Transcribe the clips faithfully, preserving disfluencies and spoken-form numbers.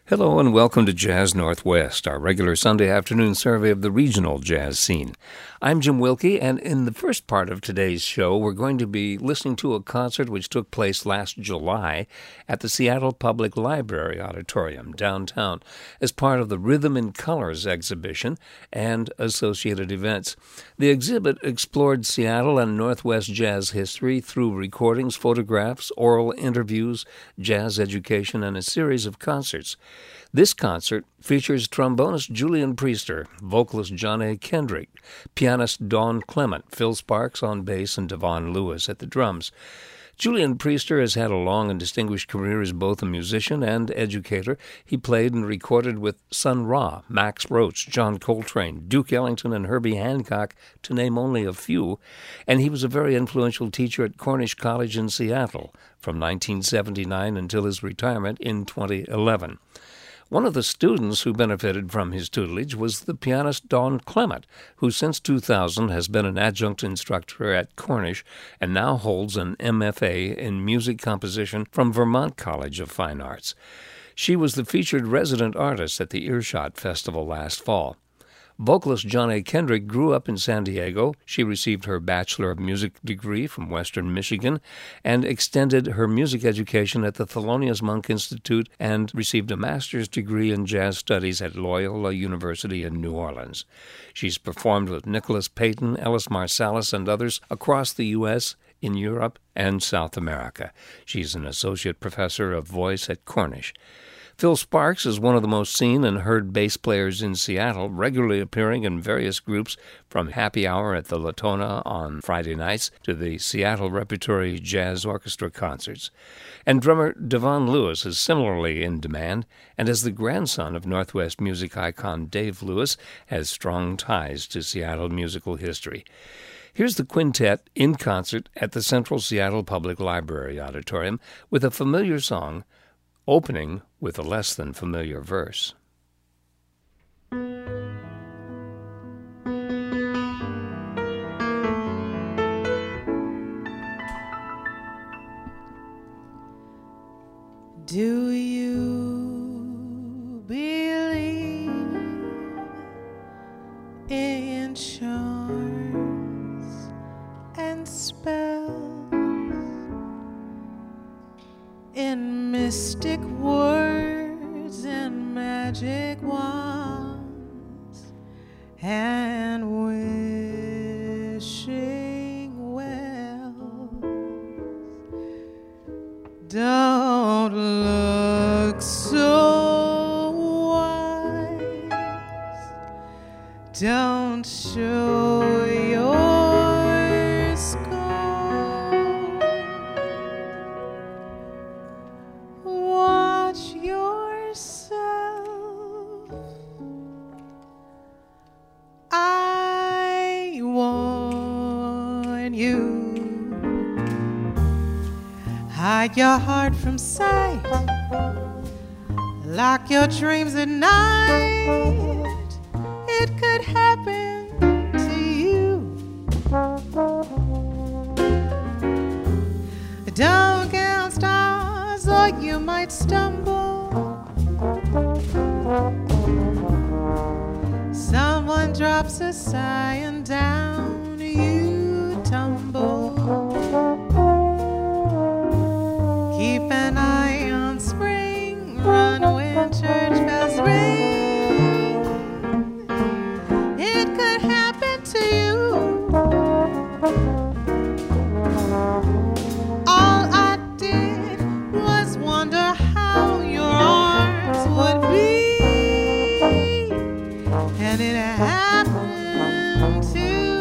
Hello and welcome to Jazz Northwest, our regular Sunday afternoon survey of the regional jazz scene. I'm Jim Wilkie, and in the first part of today's show, we're going to be listening to a concert which took place last July at the Seattle Public Library Auditorium downtown as part of the Rhythm in Colors exhibition and associated events. The exhibit explored Seattle and Northwest jazz history through recordings, photographs, oral interviews, jazz education, and a series of concerts. This concert features trombonist Julian Priester, vocalist John A. Kendrick, pianist Dawn Clement, Phil Sparks on bass, and Devon Lewis at the drums. Julian Priester has had a long and distinguished career as both a musician and educator. He played and recorded with Sun Ra, Max Roach, John Coltrane, Duke Ellington, and Herbie Hancock, to name only a few, and he was a very influential teacher at Cornish College in Seattle from nineteen seventy-nine until his retirement in twenty eleven. One of the students who benefited from his tutelage was the pianist Dawn Clement, who since two thousand has been an adjunct instructor at Cornish and now holds an M F A in music composition from Vermont College of Fine Arts. She was the featured resident artist at the Earshot Festival last fall. Vocalist John A. Kendrick grew up in San Diego. She received her Bachelor of Music degree from Western Michigan and extended her music education at the Thelonious Monk Institute and received a master's degree in jazz studies at Loyola University in New Orleans. She's performed with Nicholas Payton, Ellis Marsalis, and others across the U S, in Europe, and South America. She's an associate professor of voice at Cornish. Phil Sparks is one of the most seen and heard bass players in Seattle, regularly appearing in various groups from Happy Hour at the Latona on Friday nights to the Seattle Repertory Jazz Orchestra concerts. And drummer Devon Lewis is similarly in demand, and as the grandson of Northwest music icon Dave Lewis, has strong ties to Seattle musical history. Here's the quintet in concert at the Central Seattle Public Library Auditorium with a familiar song, opening with a less than familiar verse. Do you believe in charms and spells, in mystic words and magic wands, and wishing wells? Don't look so wise, don't show your scorn. Watch yourself. I warn you. Hide your heart from sight. Lock your dreams at night. It could happen to you. Don't count stars or you might stumble. Someone drops a sigh and down you tumble. Keep an eye on spring, run when church bells ring. It could happen to you. All I did was wonder how your arms would be, and it happened to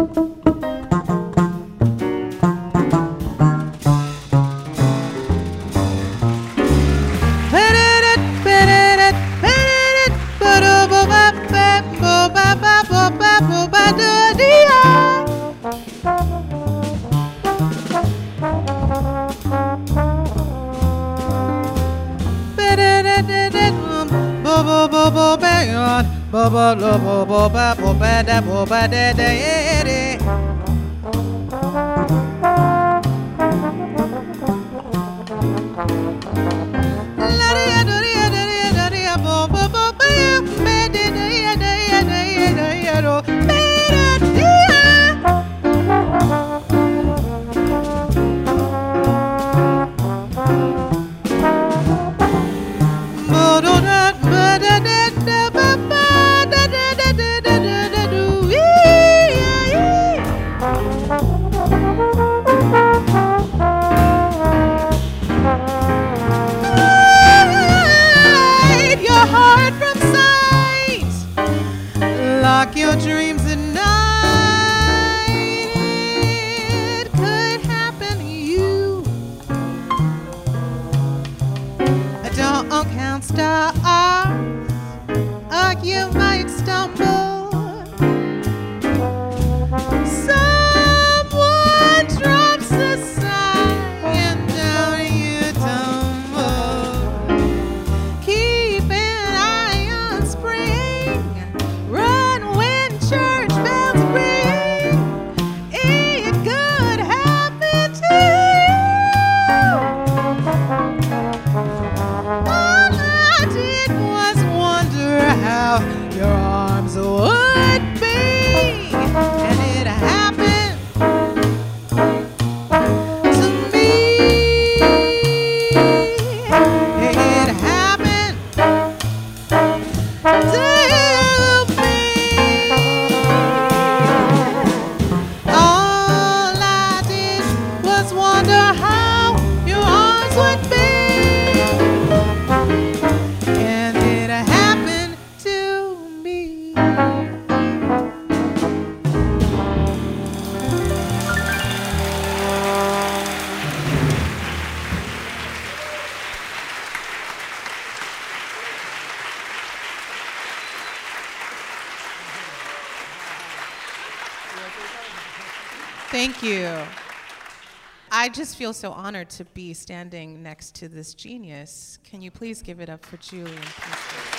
Thank you. I just feel so honored to be standing next to this genius. Can you please give it up for Julian Priester?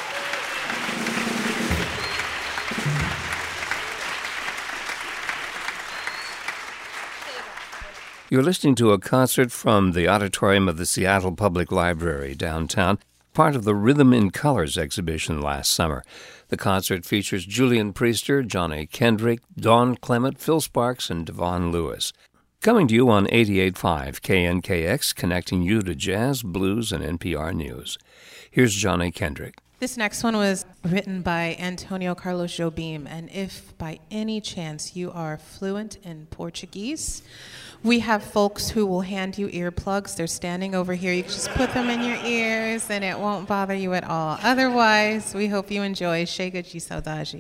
You're listening to a concert from the auditorium of the Seattle Public Library downtown, part of the Rhythm in Colors exhibition last summer. The concert features Julian Priester, Johnny Kendrick, Dawn Clement, Phil Sparks, and Devon Lewis. Coming to you on eighty-eight point five K N K X, connecting you to jazz, blues, and N P R News. Here's Johnny Kendrick. This next one was written by Antonio Carlos Jobim, and if by any chance you are fluent in Portuguese, we have folks who will hand you earplugs. They're standing over here. You can just put them in your ears and it won't bother you at all. Otherwise, we hope you enjoy Chega de Saudade.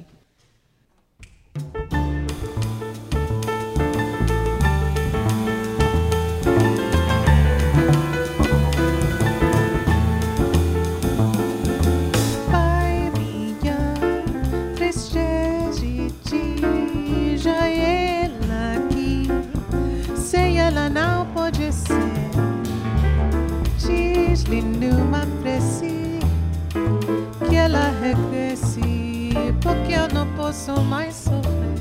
Ela não pode ser. Diz-lhe numa prece que ela regresse, porque eu não posso mais sofrer.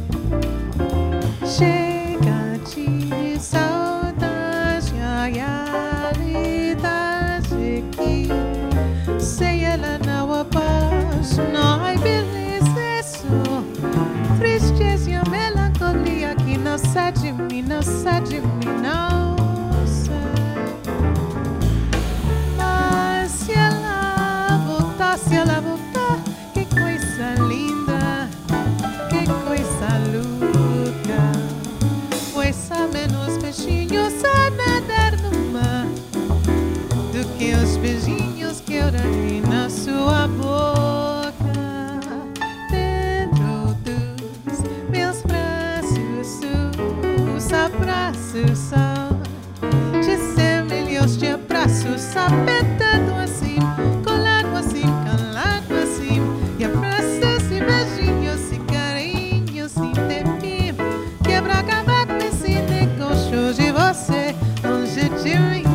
Chega de saudade, a realidade que sem ela não abaixo, não há beleza isso. Tristeza e a melancolia que não sai de mim, não sai de mim. Não sei, mas se ela voltar, se ela voltar, que coisa linda, que coisa louca. Pois há menos peixinhos a nadar no mar do que os beijinhos que eu dei na sua boca. Dentro dos meus braços Susan. Disse milhões de abraços apertando assim, colado assim, calado assim, e abraços e beijinhos e carinhos sem temir. Quebra acabar com esse negócio de você longe de mim.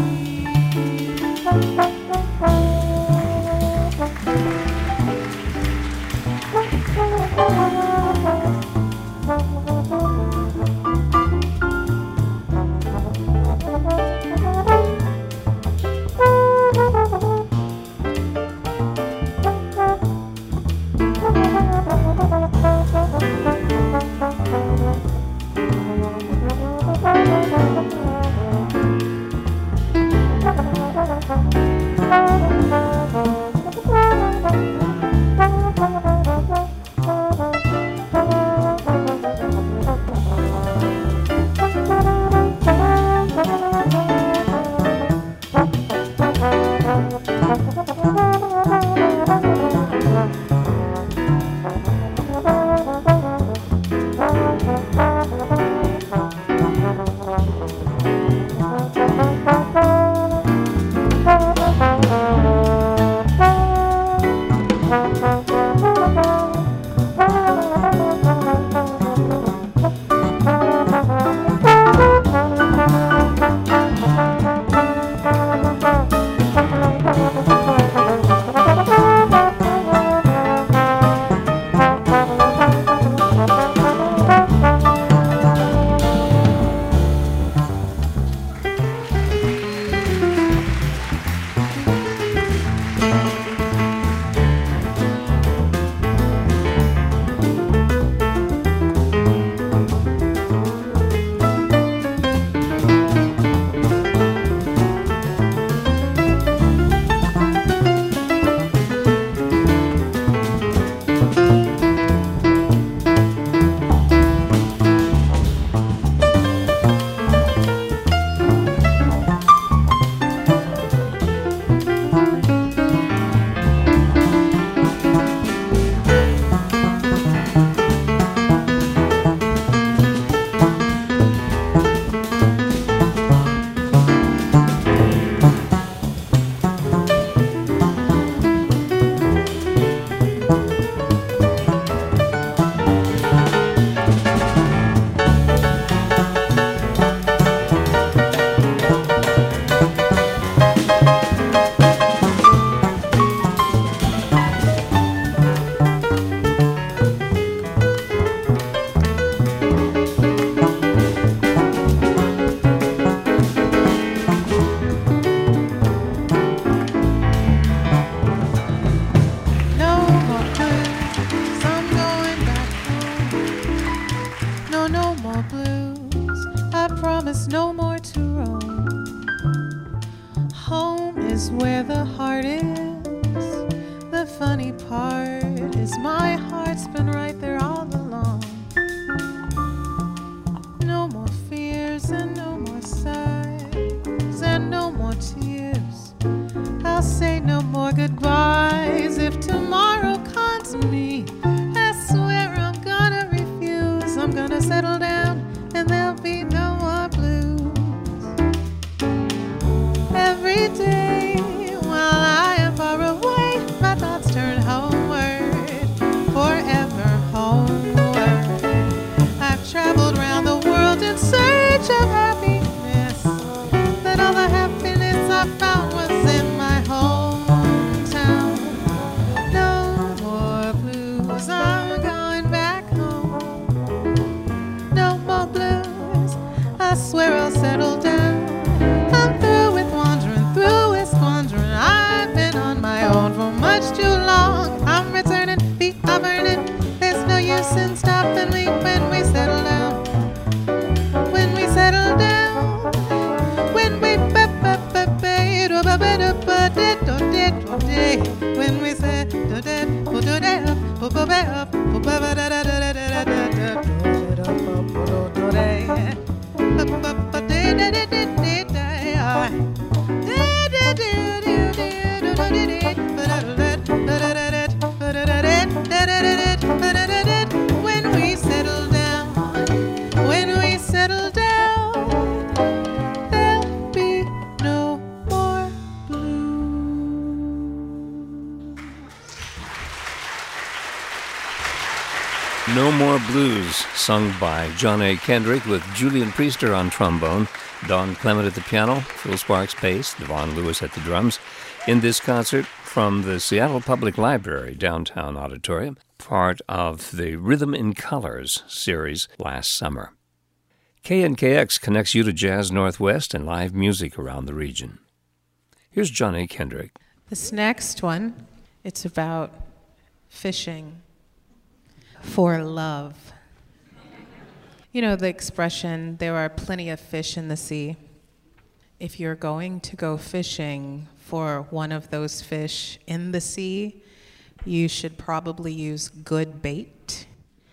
More Blues, sung by John A. Kendrick with Julian Priester on trombone, Don Clement at the piano, Phil Sparks bass, Devon Lewis at the drums, in this concert from the Seattle Public Library Downtown Auditorium, part of the Rhythm in Colors series last summer. K N K X connects you to Jazz Northwest and live music around the region. Here's John A. Kendrick. This next one, it's about fishing for love. You know the expression, there are plenty of fish in the sea. If you're going to go fishing for one of those fish in the sea, you should probably use good bait.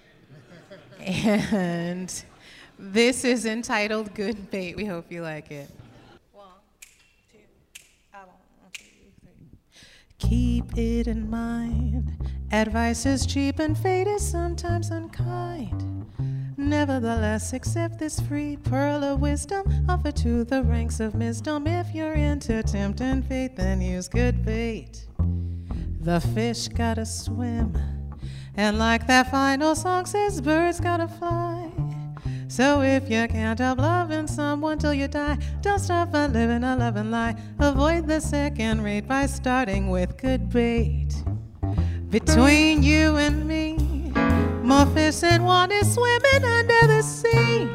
And this is entitled Good Bait. We hope you like it. One, two, I won't, one, two, three. Keep it in mind, advice is cheap and fate is sometimes unkind. Nevertheless, accept this free pearl of wisdom offered to the ranks of misdom. If you're into tempting fate, then use good bait. The fish gotta swim, and like that final song says, birds gotta fly. So if you can't help loving someone till you die, don't stop by living a loving lie. Avoid the second rate by starting with good bait. Between you and me, more fish than one is swimming under the sea.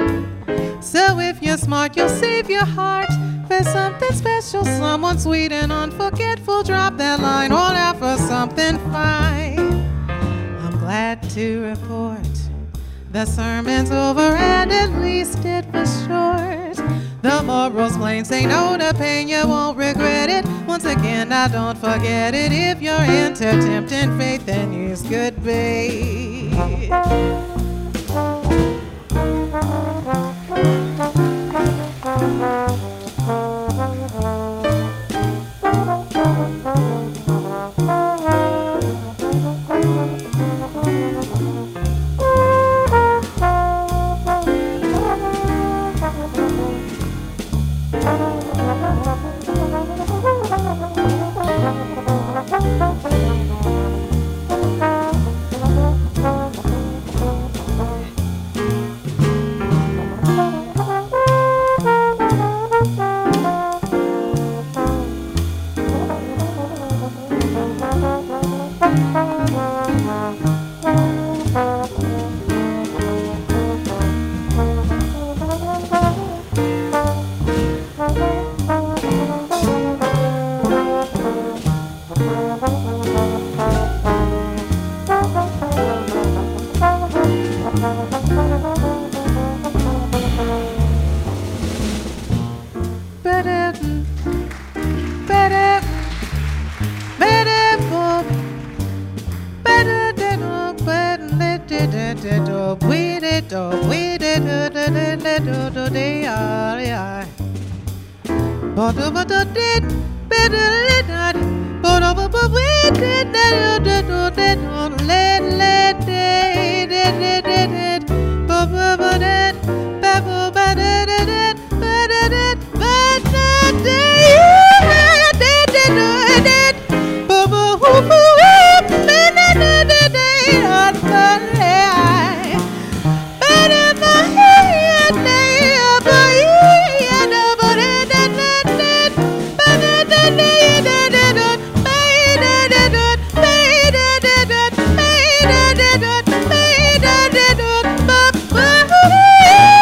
So if you're smart, you'll save your heart for something special, someone sweet and unforgettable. Drop that line, hold out for something fine. I'm glad to report the sermon's over, and at least it was short. The moral's plain, say no to pain, you won't regret it. Once again, now don't forget it. If you're into tempting fate, then use good bait. Bye.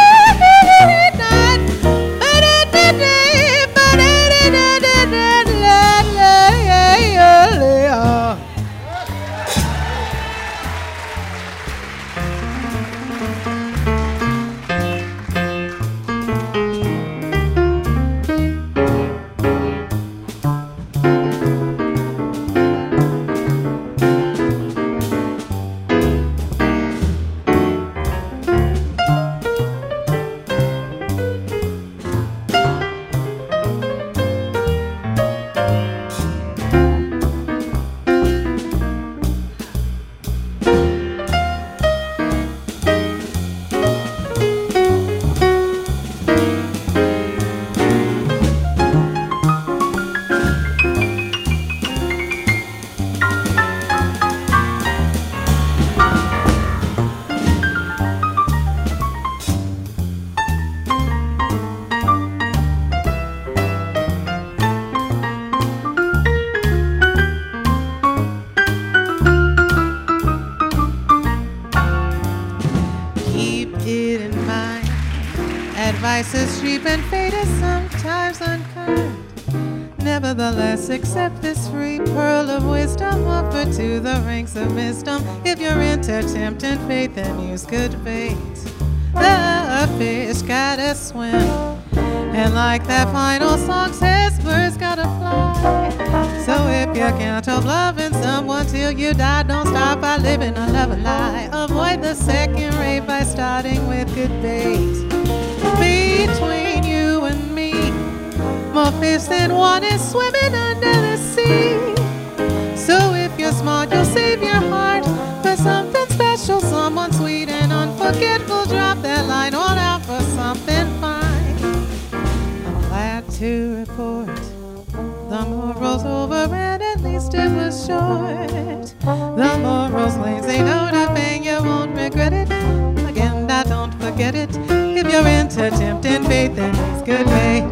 Advice is cheap and fate is sometimes unkind. Nevertheless, accept this free pearl of wisdom offered to the ranks of wisdom. If you're into tempting fate, then use good bait. The fish gotta swim, and like that final song says, birds gotta fly. So if you can't help loving someone till you die, don't stop by living a love a lie. Avoid the second rate by starting with good bait. Between you and me, more fish than one is swimming under the sea. So if you're smart, you'll save your heart for something special, someone sweet and unforgettable. Drop that line on out for something fine. I'm glad to report the moral's over and at least it was short. The moral's lazy, know the thing, you won't regret it. Again, now don't forget it. If you're into tempting fate, then it's good bait.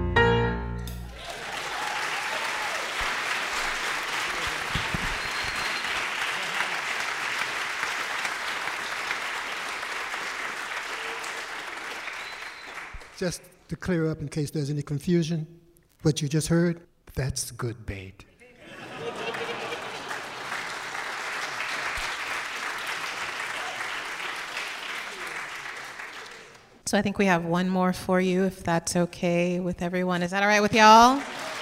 Just to clear up in case there's any confusion, what you just heard, that's good bait. So I think we have one more for you, if that's okay with everyone. Is that all right with y'all?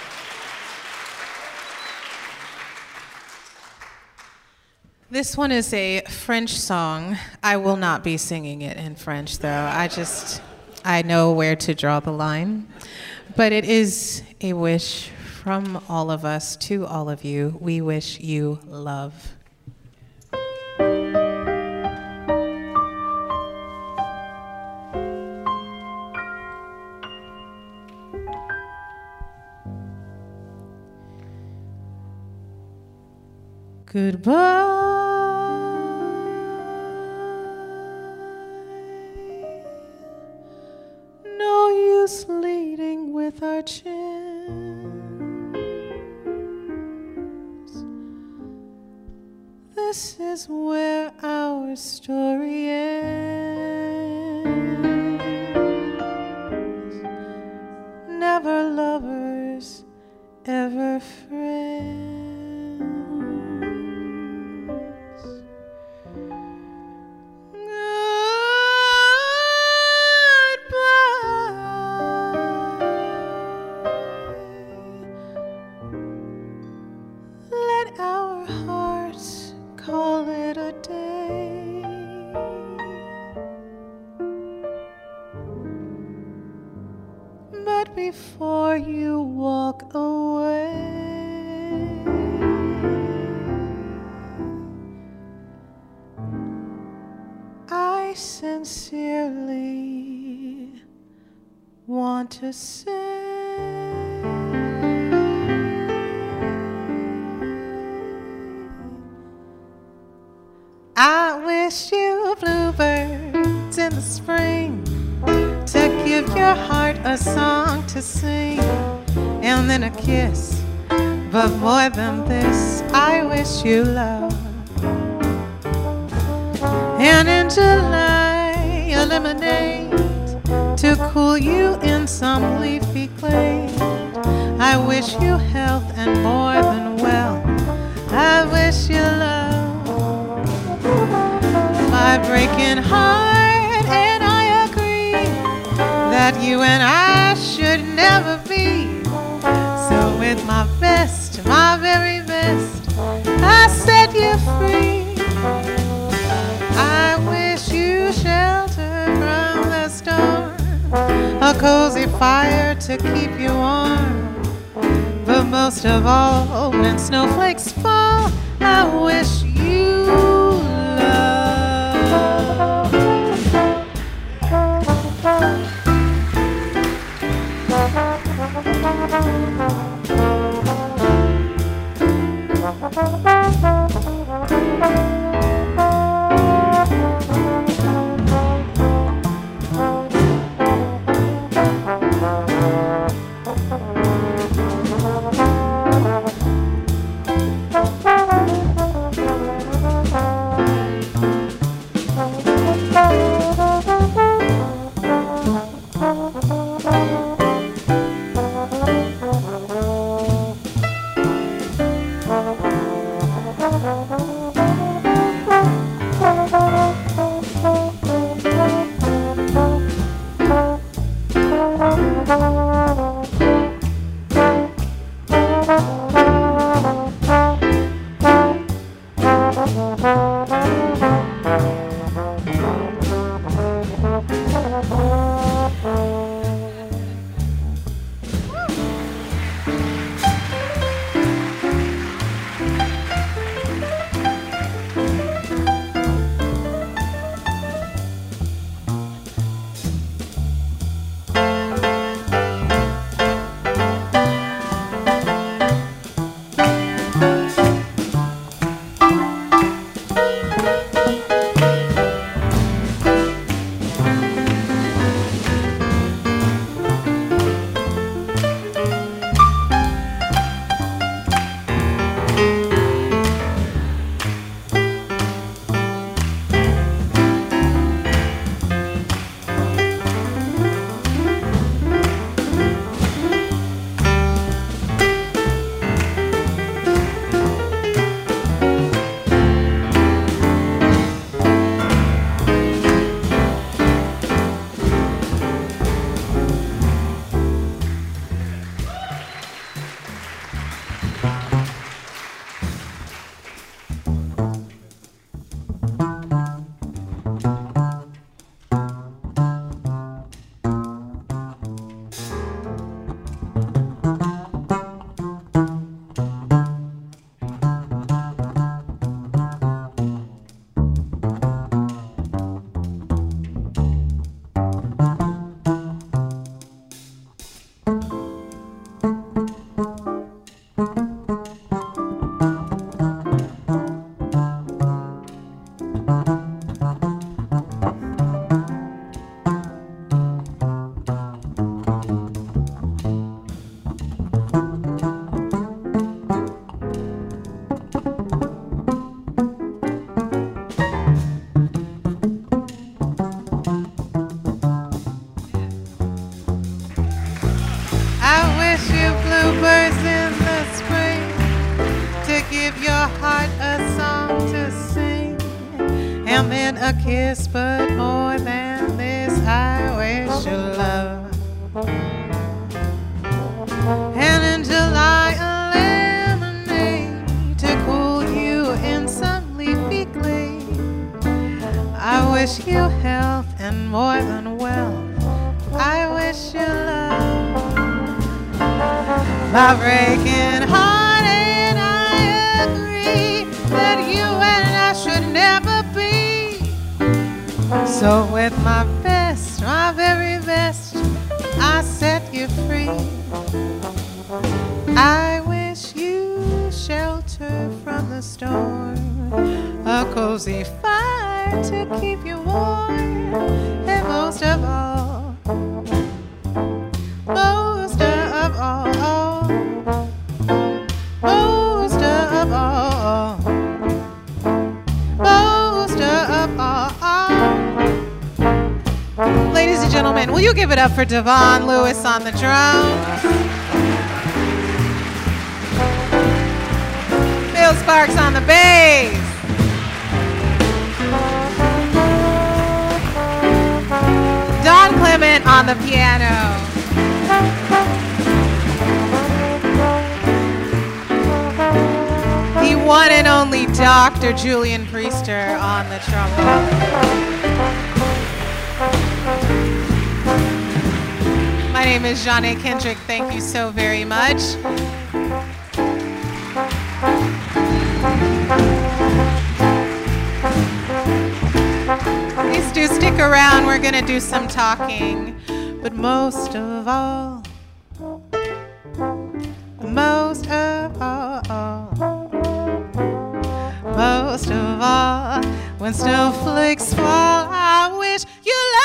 This one is a French song. I will not be singing it in French, though. I just, I know where to draw the line. But it is a wish from all of us to all of you. We wish you love. Goodbye. No use leading with our chins. This is where our story ends. Never lovers, ever friends. Before you walk away, I sincerely want to say, I wish you bluebirds in the spring to give your heart a song to sing, and then a kiss. But more than this, I wish you love. And in July, a lemonade to cool you in some leafy glade. I wish you health and more than well. I wish you love. My breaking heart, and I agree that you and I should never be. So with my best, my very best, I set you free. I wish you shelter from the storm, a cozy fire to keep you warm. But most of all, when snowflakes fall, I wish you love. a kiss, but more than this, I wish you love. And until I a lemonade to cool you in some leafy glade, I wish you health and more than wealth. I wish you love. My breaking heart and I agree that you and I should never be. So with my best, my very best, I set you free. I wish you shelter from the storm, a cozy fire to keep you warm, and most of all, most of all, most of all, most of all. Ladies and gentlemen, will you give it up for Devon Lewis on the drums? Phil Sparks on the bass. Don Clement on the piano. The one and only Doctor Julian Priester on the trombone. My name is Janae Kendrick. Thank you so very much. Please do stick around. We're going to do some talking. But most of all, most of all, most of all, when snowflakes fall, I wish you love.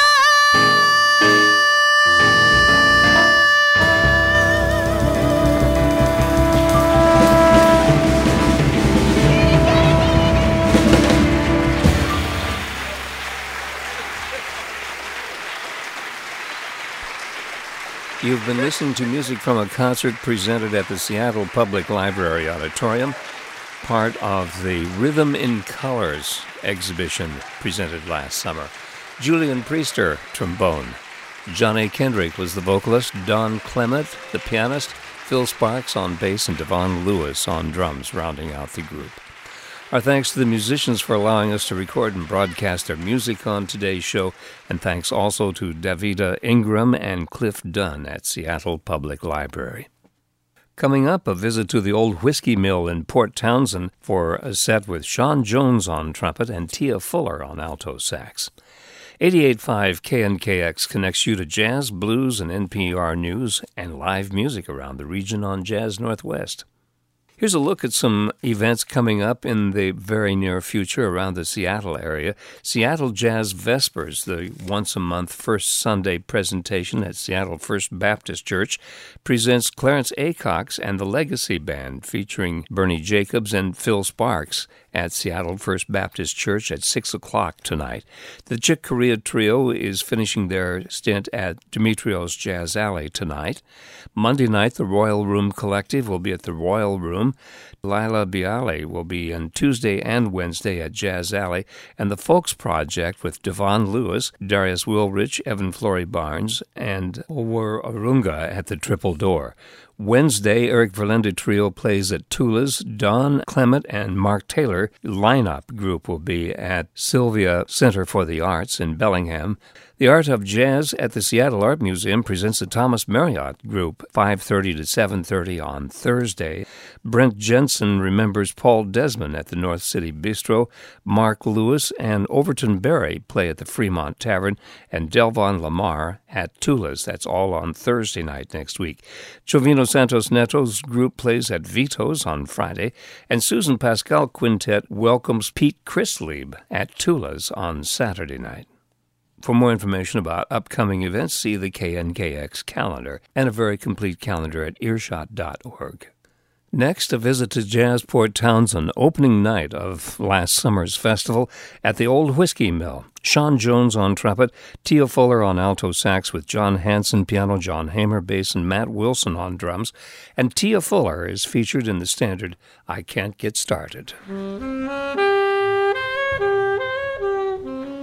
You've been listening to music from a concert presented at the Seattle Public Library Auditorium, part of the Rhythm in Colors exhibition presented last summer. Julian Priester, trombone. Janae Kendrick was the vocalist, Don Clement, the pianist, Phil Sparks on bass, and Devon Lewis on drums, rounding out the group. Our thanks to the musicians for allowing us to record and broadcast their music on today's show, and thanks also to Davida Ingram and Cliff Dunn at Seattle Public Library. Coming up, a visit to the Old Whiskey Mill in Port Townsend for a set with Sean Jones on trumpet and Tia Fuller on alto sax. eighty-eight point five K N K X connects you to jazz, blues, and N P R news and live music around the region on Jazz Northwest. Here's a look at some events coming up in the very near future around the Seattle area. Seattle Jazz Vespers, the once-a-month first Sunday presentation at Seattle First Baptist Church, presents Clarence Acox and the Legacy Band, featuring Bernie Jacobs and Phil Sparks at Seattle First Baptist Church at six o'clock tonight. The Chick Corea Trio is finishing their stint at Demetrios Jazz Alley tonight. Monday night, the Royal Room Collective will be at the Royal Room. Lila Bialy will be on Tuesday and Wednesday at Jazz Alley, and the Folks Project with Devon Lewis, Darius Wilrich, Evan Flory Barnes, and Ower Arunga at the Triple Door. Wednesday, Eric Verlinde Trio plays at Tula's. Don Clement and Mark Taylor lineup group will be at Sylvia Center for the Arts in Bellingham. The Art of Jazz at the Seattle Art Museum presents the Thomas Marriott Group, five thirty to seven thirty on Thursday. Brent Jensen remembers Paul Desmond at the North City Bistro. Mark Lewis and Overton Berry play at the Fremont Tavern, and Delvon Lamar at Tula's. That's all on Thursday night next week. Jovino Santos Neto's group plays at Vito's on Friday, and Susan Pascal Quintet welcomes Pete Chrislieb at Tula's on Saturday night. For more information about upcoming events, see the K N K X calendar and a very complete calendar at earshot dot org. Next, a visit to Jazz Port Townsend, opening night of last summer's festival at the Old Whiskey Mill. Sean Jones on trumpet, Tia Fuller on alto sax with John Hanson piano, John Hamer bass, and Matt Wilson on drums. And Tia Fuller is featured in the standard I Can't Get Started.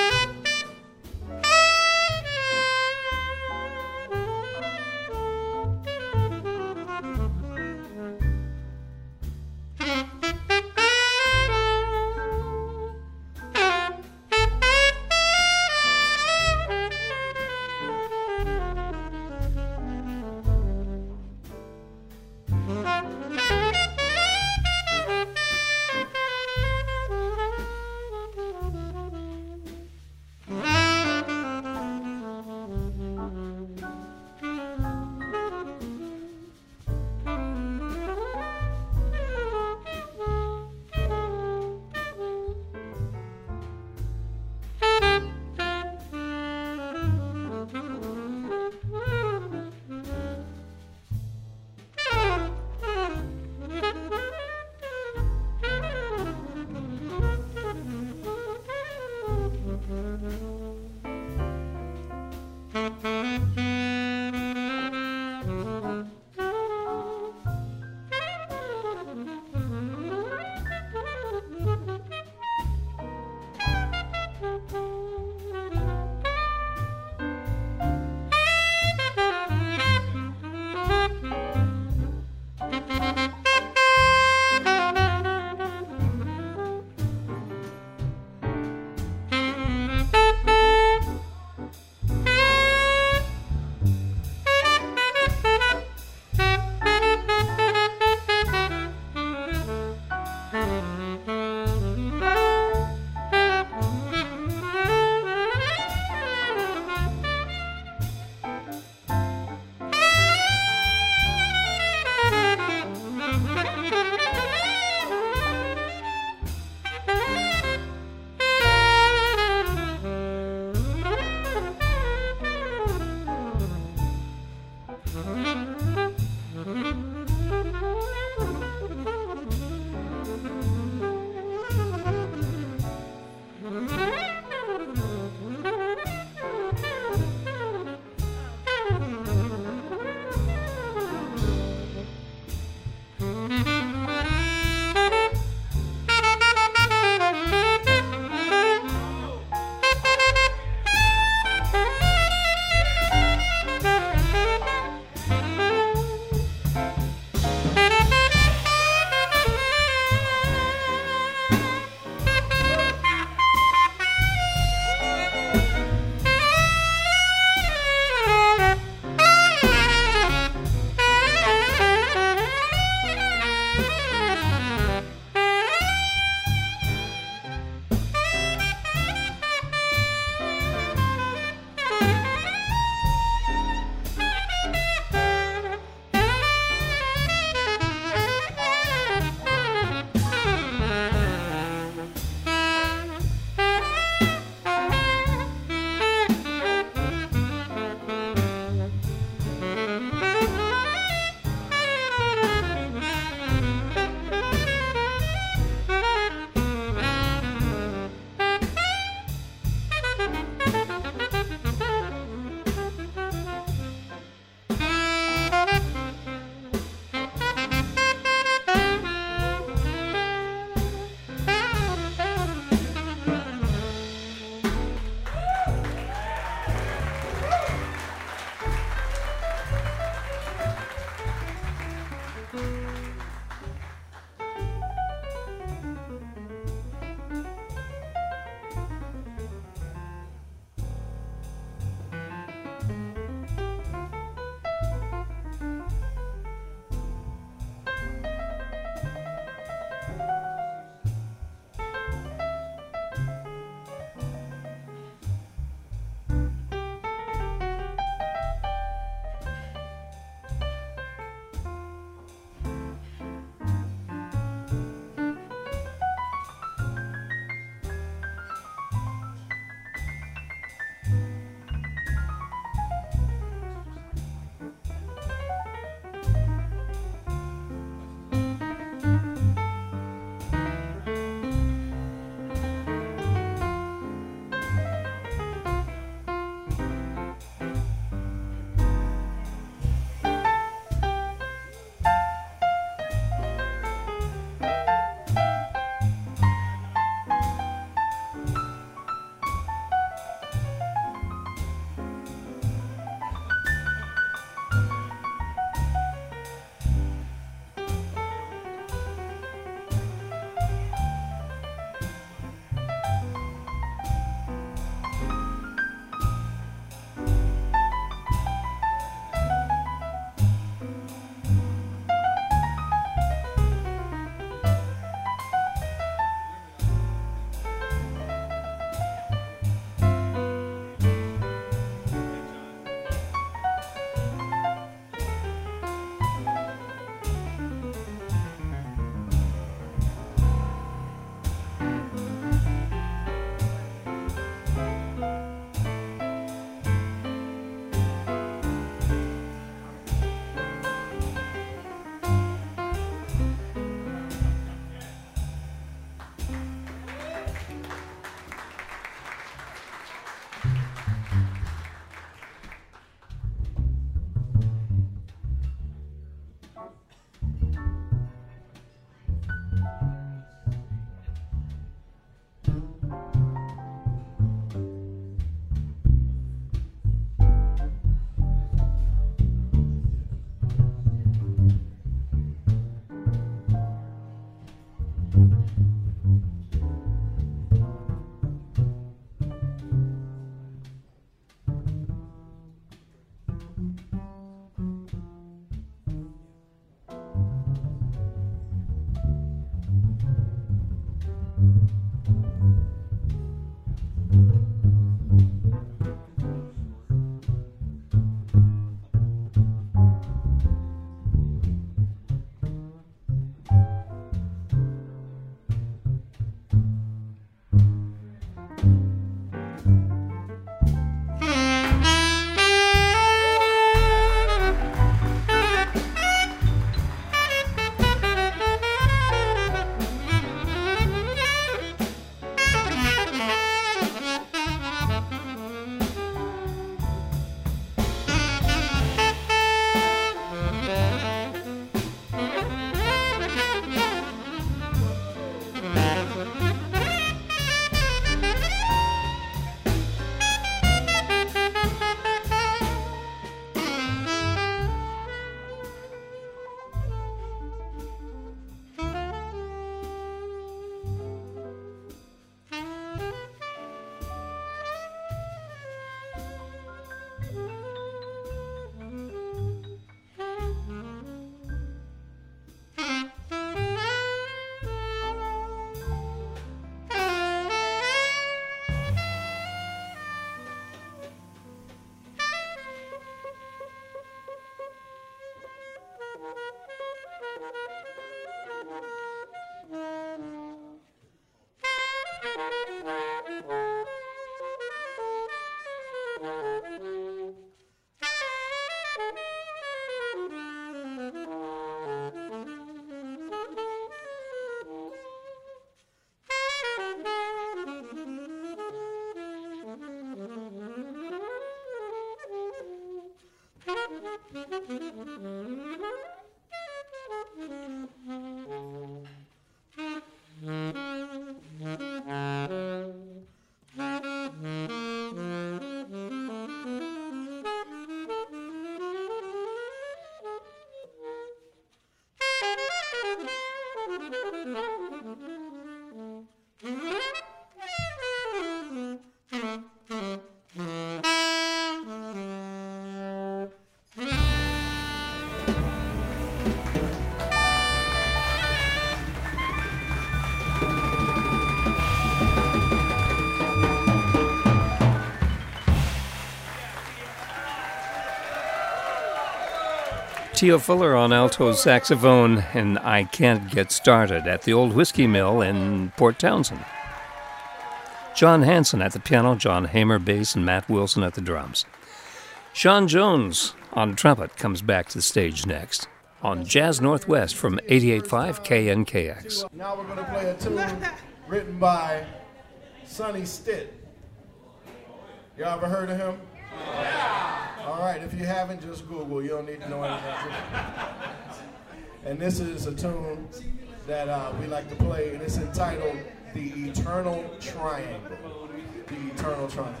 Tia Fuller on alto saxophone, and I Can't Get Started at the Old Whiskey Mill in Port Townsend. John Hanson at the piano, John Hamer bass, and Matt Wilson at the drums. Sean Jones on trumpet comes back to the stage next on Jazz Northwest from eighty-eight point five K N K X. Now we're going to play a tune written by Sonny Stitt. Y'all ever heard of him? Yeah. All right, if you haven't, just Google. You don't need to know anything. And this is a tune that uh, we like to play, and it's entitled The Eternal Triangle. The Eternal Triangle.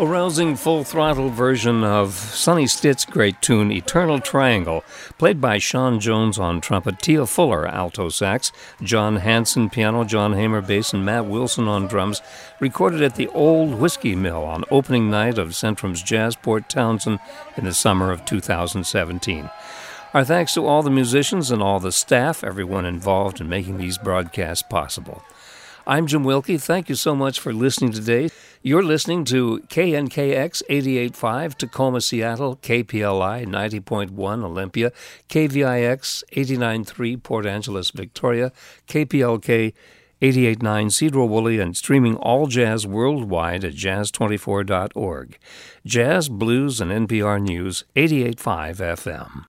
A rousing full-throttle version of Sonny Stitt's great tune Eternal Triangle, played by Sean Jones on trumpet, Tia Fuller alto sax, John Hanson piano, John Hamer bass, and Matt Wilson on drums, recorded at the Old Whiskey Mill on opening night of Centrum's Jazzport Townsend in the summer of two thousand seventeen. Our thanks to all the musicians and all the staff, everyone involved in making these broadcasts possible. I'm Jim Wilkie. Thank you so much for listening today. You're listening to K N K X eighty-eight point five, Tacoma, Seattle, K P L I ninety point one, Olympia, K V I X eighty-nine point three, Port Angeles, Victoria, K P L K eighty-eight point nine, Cedro-Woolley, and streaming all jazz worldwide at jazz twenty-four dot org. Jazz, blues, and N P R News, eighty-eight point five F M.